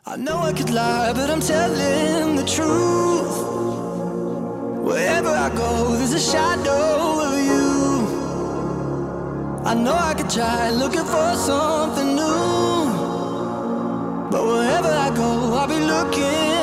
I know I could lie, but I'm telling the truth. Wherever I go, there's a shadow of you. I know I could try looking for something new, but wherever I go, I'll be looking